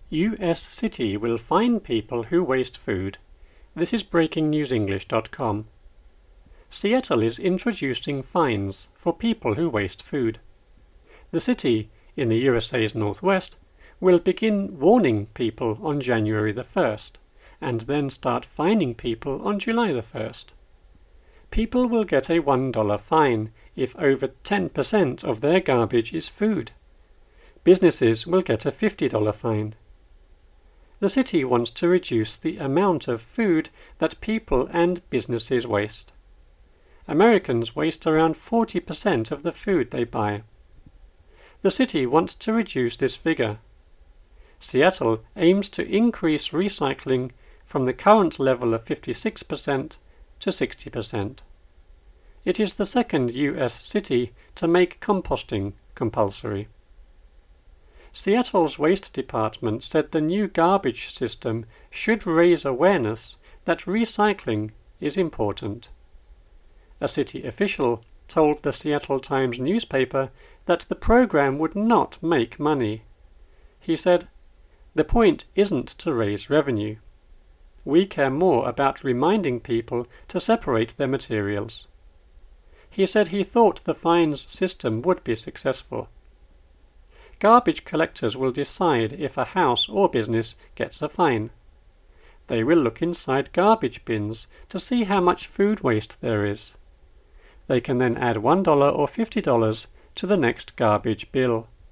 US city will fine people who waste food. This is breakingnewsenglish.com. Seattle is introducing fines for people who waste food. The city, in the USA's northwest, will begin warning people on January the 1st, and then start fining people on July the 1st. People will get a $1 fine if over 10% of their garbage is food. Businesses will get a $50 fine. The city wants to reduce the amount of food that people and businesses waste. Americans waste around 40% of the food they buy. The city wants to reduce this figure. Seattle aims to increase recycling from the current level of 56% to 60%. It is the second US city to make composting compulsory. Seattle's waste department said the new garbage system should raise awareness that recycling is important. A city official told the Seattle Times newspaper that the program would not make money. He said, "The point isn't to raise revenue. We care more about reminding people to separate their materials." He said he thought the fines system would be successful. Garbage collectors will decide if a house or business gets a fine. They will look inside garbage bins to see how much food waste there is. They can then add $1 or $50 to the next garbage bill.